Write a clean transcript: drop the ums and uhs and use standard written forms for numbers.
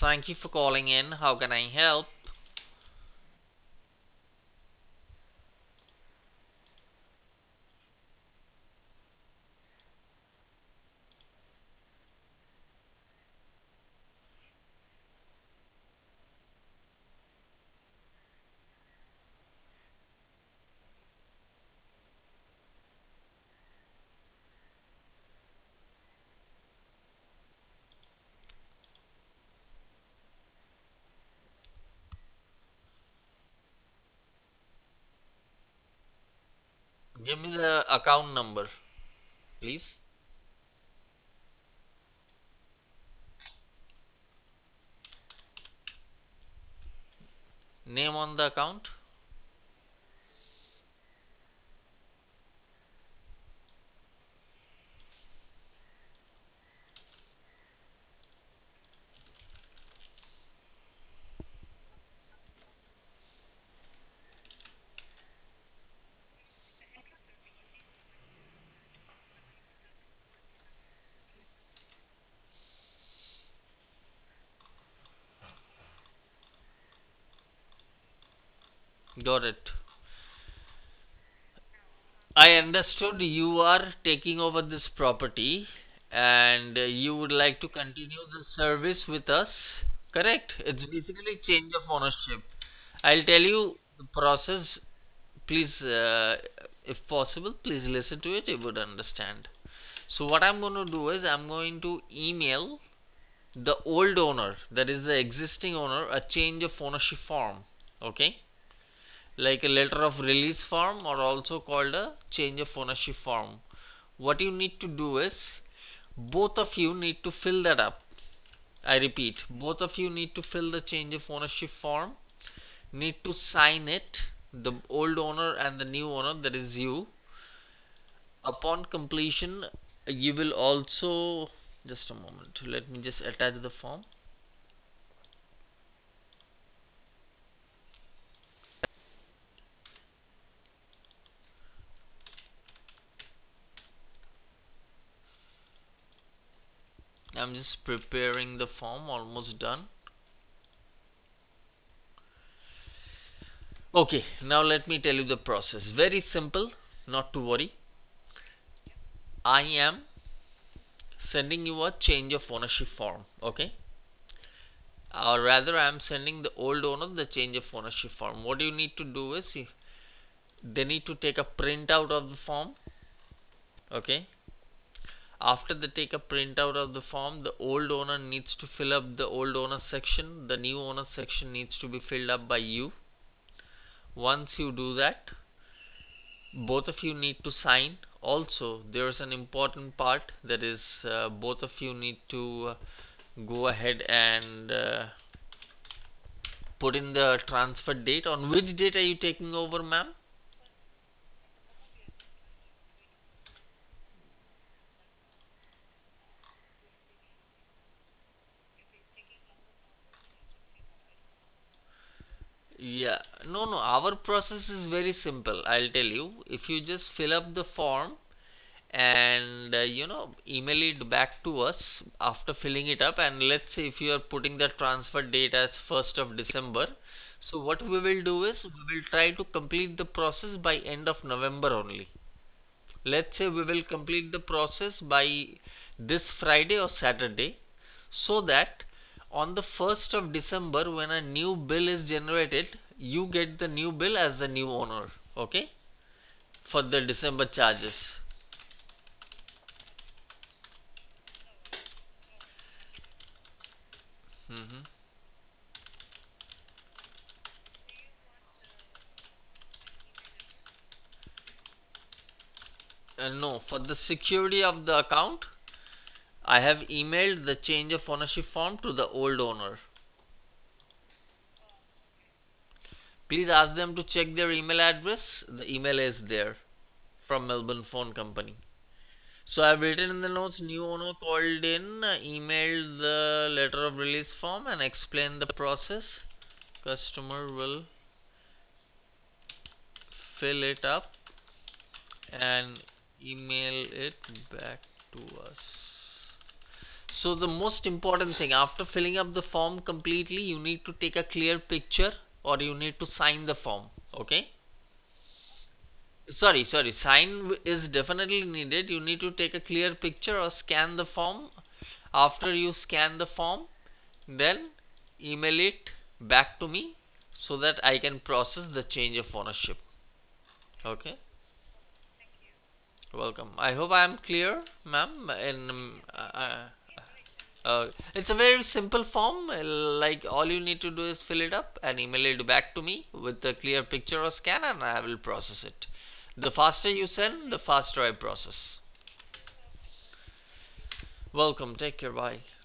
Thank you for calling in. How can I help? Give me the account number, please. Name on the account. Got it. I understood you are taking over this property and you would like to continue the service with us. Correct? It's basically change of ownership. I'll tell you the process. Please, if possible, please listen to it. You would understand. So, what I'm going to do is I'm going to email the old owner, that is the existing owner, a change of ownership form. Okay, like a letter of release form, or also called a change of ownership form. What you need to do is both of you need to fill that up. I repeat, both of you need to fill the change of ownership form, need to sign it, the old owner and the new owner, that is you. Upon completion, you will also, just a moment, let me just attach the form. I'm just preparing the form, almost done. Okay, now let me tell you the process. Very simple, not to worry. I am sending you a change of ownership form, okay? Or rather, I am sending the old owner the change of ownership form. What you need to do is they need to take a printout of the form, okay? After they take a printout of the form, the old owner needs to fill up the old owner section, the new owner section needs to be filled up by you. Once you do that, both of you need to sign. Also, there's an important part, that is both of you need to go ahead and put in the transfer date. On which date are you taking over, ma'am? Yeah, no, our process is very simple. I'll tell you, if you just fill up the form and email it back to us after filling it up, and let's say if you are putting the transfer date as 1st of December, so what we will do is we will try to complete the process by end of November only. Let's say we will complete the process by this Friday or Saturday, so that on the 1st of December, when a new bill is generated, you get the new bill as the new owner, okay, for the December charges. Mhm. No, for the security of the account, I have emailed the change of ownership form to the old owner. Please ask them to check their email address. The email is there from Melbourne Phone Company. So I've written in the notes, new owner called in, emailed the letter of release form and explained the process. Customer will fill it up and email it back to us. So the most important thing after filling up the form completely, you need to take a clear picture or you need to sign the form. Okay. Sorry, sign is definitely needed. You need to take a clear picture or scan the form. After you scan the form, then email it back to me so that I can process the change of ownership. Okay. Welcome. I hope I am clear, ma'am. It's a very simple form. Like all you need to do is fill it up and email it back to me with a clear picture or scan, and I will process it. The faster you send, the faster I process. Welcome. Take care. Bye.